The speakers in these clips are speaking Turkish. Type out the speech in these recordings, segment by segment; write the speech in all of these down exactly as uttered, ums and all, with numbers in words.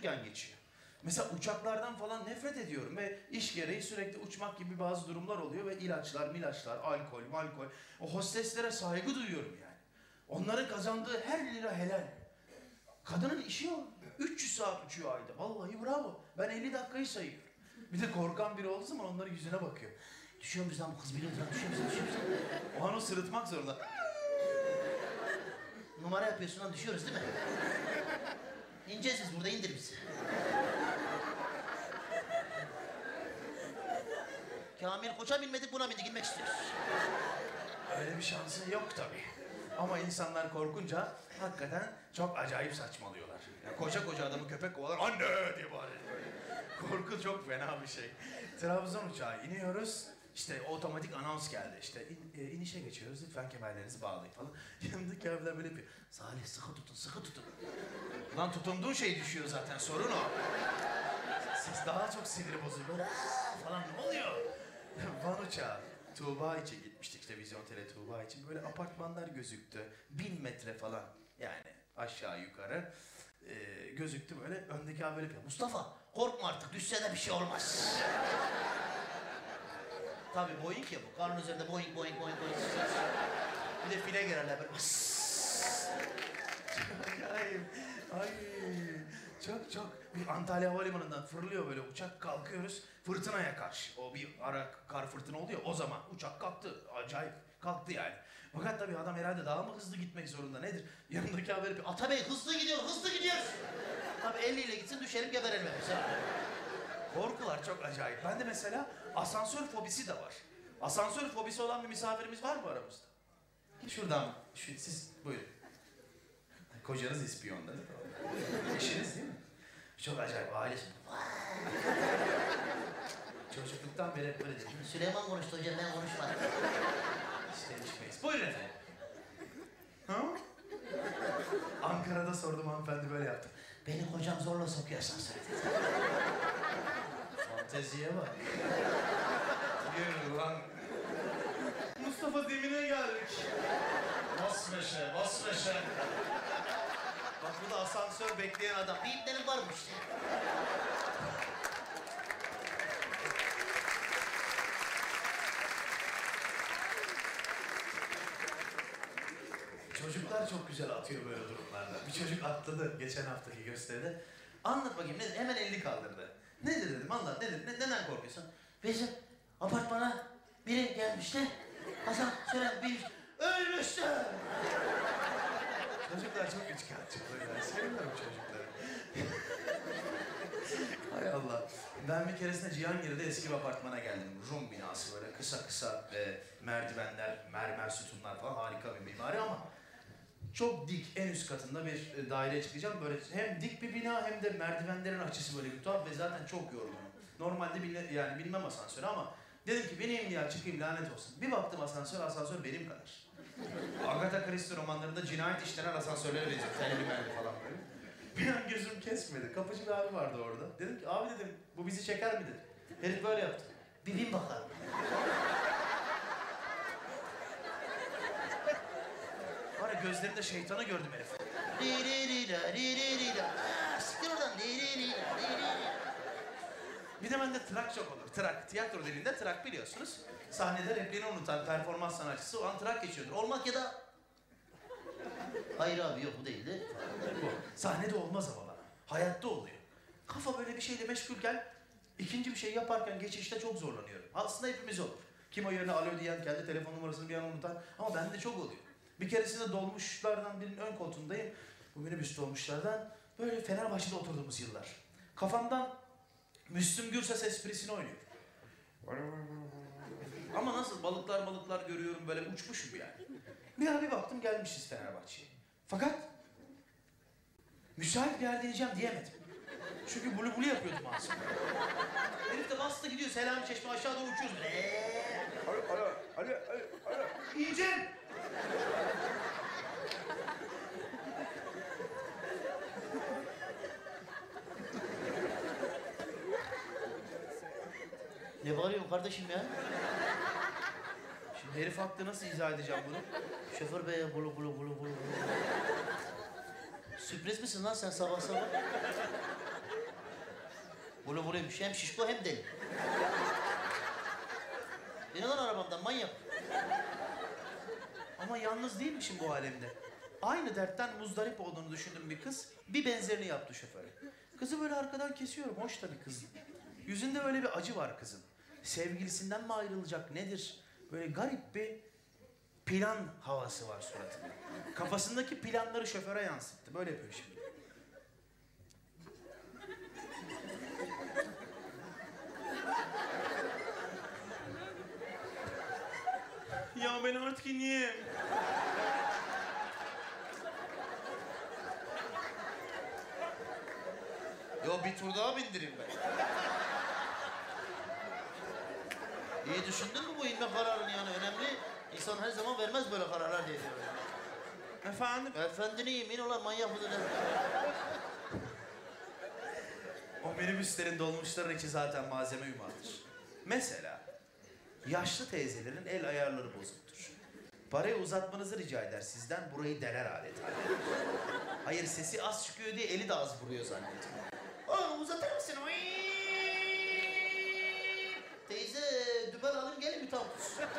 çocukken geçiyor. Mesela uçaklardan falan nefret ediyorum ve iş gereği sürekli uçmak gibi bazı durumlar oluyor ve ilaçlar, milaçlar, alkol, malkol. O hosteslere saygı duyuyorum yani. Onların kazandığı her lira helal. Kadının işi o. üç yüz saat uçuyor ayda. Vallahi bravo. Ben elli dakikayı sayıyorum. Bir de korkan biri olduğu zaman onların yüzüne bakıyor. Düşüyor bizden bu kız biliyor musun? Düşüyor bizden, düşüyor bizden. O an o sırıtmak zorunda. Numara yapıyorsun lan, düşüyoruz değil mi? İneceğiz biz burada, indir bizi. Kamil Koç'a binmedik, buna bindik, gitmek istiyoruz. Öyle bir şansın yok tabii. Ama insanlar korkunca hakikaten çok acayip saçmalıyorlar. Yani koca koca adamı köpek kovalar, anne diye bağırıyor böyle. Korku çok fena bir şey. Trabzon uçağı iniyoruz. İşte otomatik anons geldi. İşte in, e, inişe geçiyoruz. Lütfen kemerlerinizi bağlayın falan. Yanımdaki abiler böyle yapıyor. Salih sıkı tutun, sıkı tutun. Lan tutunduğun şey düşüyor zaten. Sorun o. Siz daha çok siniri bozuyor. Böyle falan ne oluyor? Van uçağı. Tuğba için gitmiştik işte, Vizyon Tele Tuğba için. Böyle apartmanlar gözüktü. Bin metre falan. Yani aşağı yukarı. Ee, gözüktü böyle. Öndeki abi böyle yapıyor. Mustafa korkma artık, düşse de bir şey olmaz. Tabii Boeing ya bu. Karnın üzerinde Boeing, Boeing, Boeing, Boeing. Bir de file girerler böyle. Ay, ay. Çok çok. Bir Antalya Havalimanı'ndan fırlıyor böyle uçak, kalkıyoruz. Fırtınaya karşı. O bir ara kar fırtına oluyor. O zaman uçak kalktı. Acayip kalktı yani. Fakat tabii adam herhalde daha mı hızlı gitmek zorunda nedir? Yanındaki haber yapıyor. Atabey hızlı gidiyor, hızlı gidiyor. Tabii elli ile gitsin, düşelim geberelim hepsi. Korkular çok acayip. Bende mesela asansör fobisi de var. Asansör fobisi olan bir misafirimiz var mı aramızda? Şuradan, şu, siz buyurun. Kocanız ispiyonda değil mi? Eşiniz değil mi? Çok acayip, ailesi. Çocukluktan beri hep böyle dedim. Süleyman konuştu hocam, ben konuşmadım. İşte içmeyiz. Buyurun efendim. Ha? Ankara'da sordum, hanımefendi böyle yaptı. Beni kocam zorla sokuyor asansöre dedi. Fanteziye bak. Yürü lan. Mustafa Zemin'e geldik. Bas meşe, bas meşe. Bak bu da asansör bekleyen adam. Bir iplerim varmış. Çocuklar çok güzel atıyor böyle durumlarda. Bir çocuk atladı geçen haftaki gösteride. Anlat bakayım nedir? Hemen elini kaldırdı. Nedir dedim, anlat nedir? Ne, neden korkuyorsun? Bizim apartmana biri gelmişti. Asansöre bir ölmüştü. Çocuklar çok üçkağıtçı böyle. Sevmiyorum çocukları. Hay Allah. Ben bir keresinde Cihangir'de eski bir apartmana geldim. Rum binası böyle kısa kısa e, merdivenler, mermer sütunlar falan, harika bir mimari ama çok dik, en üst katında bir daireye çıkacağım. Böyle hem dik bir bina hem de merdivenlerin açısı böyle bir tuhaf ve zaten çok yorgunum. Normalde bile, yani bilmem asansörü ama dedim ki bineyim ya, çıkayım lanet olsun. Bir baktım asansör, asansör benim kadar. Agatha Christie romanlarında cinayet işlenen asansörlere benziyor. Telli merli falan böyle. Bir an gözüm kesmedi. Kapıcı bir abi vardı orada. Dedim ki abi dedim, bu bizi çeker mi dedi. Herif böyle yaptı. Bir bin bakalım. Var ya, gözlerinde şeytanı gördüm herif. Siktir oradan. Bir de bende trak çok olur. Trak. Tiyatro dilinde trak biliyorsunuz. Sahnede repliğini unutan performans sanatçısı o an trak geçiyordur. Olmak ya da... Hayır abi yok, bu değildi. Bu. Sahnede olmaz ama bana. Hayatta oluyor. Kafa böyle bir şeyle meşgulken, ikinci bir şey yaparken geçişte çok zorlanıyorum. Aslında hepimiz olur. Kim o yerine alo diyen, kendi telefon numarasını bir an unutan, ama bende çok oluyor. Bir keresinde dolmuşlardan birinin ön koltuğundayım. Bu minibüs dolmuşlardan. Böyle Fenerbahçe'de oturduğumuz yıllar. Kafamdan Müslüm Gürses esprisini oynuyor. Ama nasıl balıklar balıklar görüyorum, böyle uçmuşum yani. Bir ara bir baktım gelmişiz Fenerbahçe'ye. Fakat müsait bir yer diyeceğim diyemedim. Çünkü bulu bulu yapıyordum aslında. Herif de bastı gidiyor, Selami Çeşme aşağı doğru uçuyoruz. Eee. Alo, alo, alo, alo, alo. İyicem. Ne bağırıyorsun kardeşim ya? Şimdi herif haklı, nasıl izah edeceğim bunu? Şoför bey bulu bulu bulu bulu. Sürpriz misin lan sen sabah sabah? Böyle buraymış. Hem şişko hem deli. İn lan arabamdan manyak. Ama yalnız değilmişim bu alemde. Aynı dertten muzdarip olduğunu düşündüğüm bir kız bir benzerini yaptı şoföre. Kızı böyle arkadan kesiyorum. Hoş da bir kız. Yüzünde böyle bir acı var kızın. Sevgilisinden mi ayrılacak nedir? Böyle garip bir plan havası var suratında. Kafasındaki planları şoföre yansıttı. Böyle yapıyor şimdi. Ya ben artık ineyim. Yo bir tur daha bindireyim ben. İyi düşündün mü bu inme kararını yani önemli. İnsan her zaman vermez böyle kararlar diye diyor. Efendim? Efendini yiyeyim in ulan manyak mıdır ne? O minibüslerin dolmuşların içi zaten malzeme yumaktır. Mesela yaşlı teyzelerin el ayarları bozuktur. Parayı uzatmanızı rica eder sizden, burayı deler adeta. Hayır sesi az çıkıyor diye eli de az vuruyor zannediyor. Oğlum uzatır mısın? Teyze dübel alın gelin bir tavuk.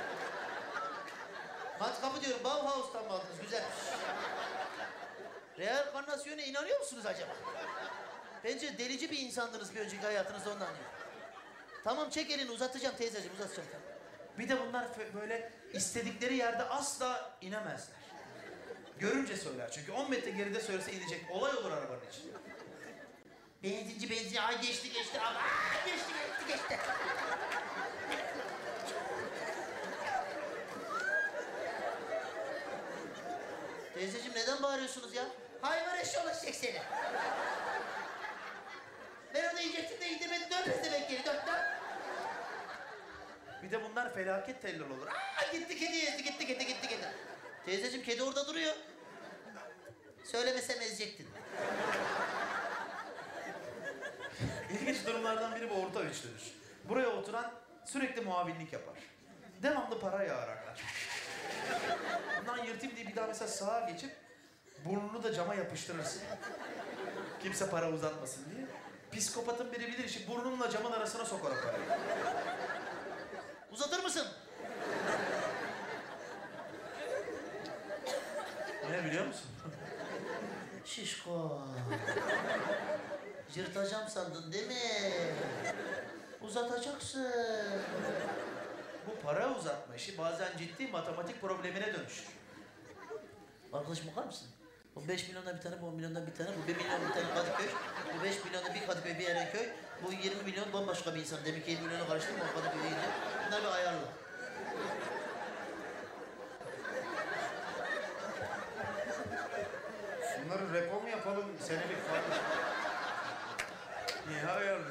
Hadi kapı diyorum Bauhaus'tan mı aldınız? Güzelmiş. Reenkarnasyona inanıyor musunuz acaba? Bence delici bir insandınız bir önceki hayatınızda ondan değil. Tamam çek elini uzatacağım teyzeciğim uzatacağım. Bir de bunlar fe- böyle istedikleri yerde asla inemezler. Görünce söyler çünkü on metre geride söylese inecek. Olay olur arabanın içinde. Benzinci benzinci ay geçti geçti ay aa, geçti geçti geçti. Teyzeciğim neden bağırıyorsunuz ya? Hayvan eşşoğlu seni. Ben onu yiyecektim de indirmedi dön demek geri dön dön. Bir de bunlar felaket tellal olur. Aa, gitti kedi ezdi gitti gitti gitti gitti. Teyzeciğim kedi orada duruyor. Söylemesem ezecektin. İlginç durumlardan biri bu orta üçlüdür. Buraya oturan sürekli muavinlik yapar. Devamlı para yağar aklar. Bundan yırtayım diye bir daha mesela sağa geçip burnunu da cama yapıştırırsın. Kimse para uzatmasın diye. Psikopatın biri bilir işi burnunla camın arasına sokar o parayı. Uzatır mısın? Ne biliyor musun? Şişko. Yırtacağım sandın değil mi? Uzatacaksın. Bu para uzatma işi bazen ciddi matematik problemine dönüşür. Arkadaşım bakar mısın? Bu beş milyondan bir tane, bu on milyondan bir tane, bu bir milyon bir tane Kadıköy, bu beş milyonda bir Kadıköy, bir Erenköy, bu yirmi milyon bambaşka bir insan. Demek ki yedi milyonu karıştırma o Kadıköy deyince. Bunlar bir ayarlı. Bunları repo mu yapalım senelik falan? Niye ayarlı?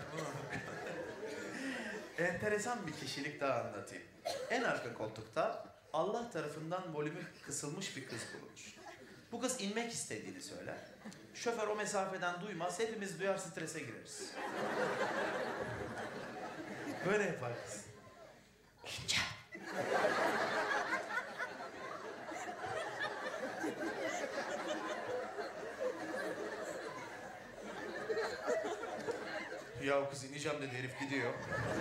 Enteresan bir kişilik daha anlatayım. En arka koltukta Allah tarafından volümü kısılmış bir kız bulunur. Bu kız inmek istediğini söyler. Şoför o mesafeden duymaz, hepimiz duyar strese gireriz. Böyle yapar kız. İnce. Ya kız ineceğim dedi herif gidiyor.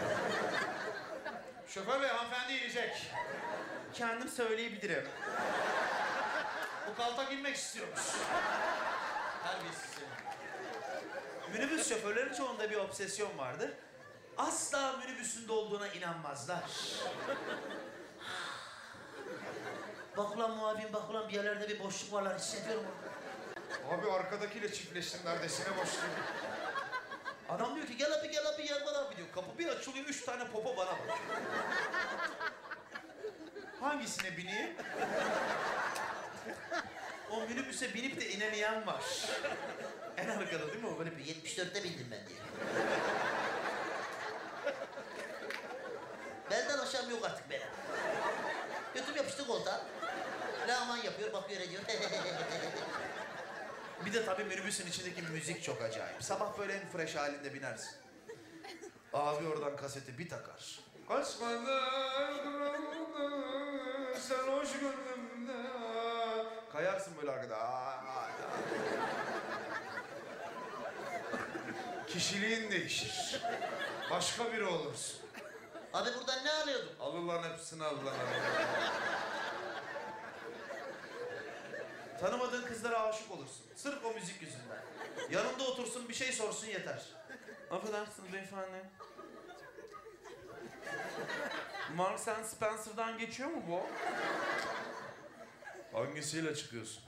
Şoför bey hanımefendi inecek. Kendim söyleyebilirim. Bu kaltak inmek istiyormuş. Terbiyesiz seni. Minibüs şoförlerin çoğunda bir obsesyon vardır. Asla minibüsün dolduğuna inanmazlar. Bak ulan muavin bak ulan bir yerlerde bir boşluk var lan hissediyorum. Abi arkadakiyle çiftleştim neredesine boşluğum. Adam diyor ki gel abi gel abi yer var abi diyor. Kapı bir açılıyor üç tane popo bana bakıyor. Hangisine bineyim? O minibüse binip de inemeyen var. En arkada değil mi o? Böyle bir yetmiş dörtte bindim ben diye. Belden aşağım yok artık benim. Götüm yapıştı koltuğa. Laman yapıyor, bakıyor ediyor. Bir de tabii minibüsün içindeki müzik çok acayip. Sabah böyle en fresh halinde binersin. Abi oradan kaseti bir takar. Kaçmadan sen hoş gönlümde. Kayarsın böyle arkada. Aa, aa, aa. Kişiliğin değişir. Başka biri olursun. Abi buradan ne alıyordun? Al ulan hepsini al lan. Tanımadığın kızlara aşık olursun. Sırf o müzik yüzünden. Yanında otursun bir şey sorsun yeter. Affedersiniz beyefendi. Marks and Spencer'dan geçiyor mu bu? Hangisiyle çıkıyorsun?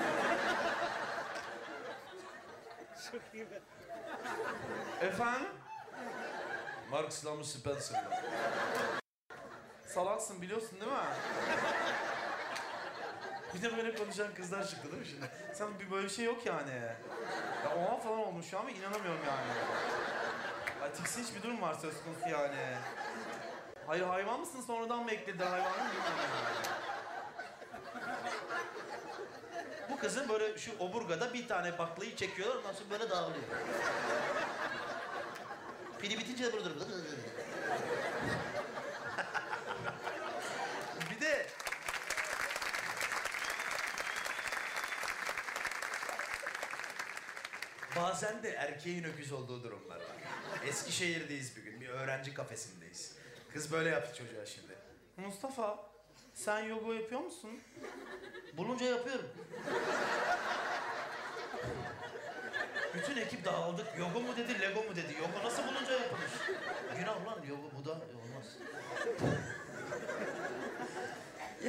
Efendim? Marx'la mı Spencer'la? Salaksın biliyorsun değil mi? Bir de böyle konuşan kızlar çıktı değil mi şimdi? Sen bir böyle bir şey yok yani. Ya oha falan olmuş şu an ve inanamıyorum yani. Ya tiksinç bir durum var söz konusu yani. Hayır hayvan mısın sonradan mı eklediler hayvanı mı bilmiyorum yani. Bu kızın böyle şu oburgada bir tane baklayı çekiyorlar ondan sonra Böyle dağılıyor. Pili bitince de burada durur. bir de bazen de erkeğin öküz olduğu durumlar var. Eskişehir'deyiz bir gün, bir öğrenci kafesindeyiz. Kız böyle yaptı çocuğa şimdi. Mustafa, sen yoga yapıyor musun? Bulunca yapıyorum. Bütün ekip dağıldık. Yoga mu dedi, Lego mu dedi. Yoga nasıl bulunca yapılır? Günah lan yok bu da olmaz.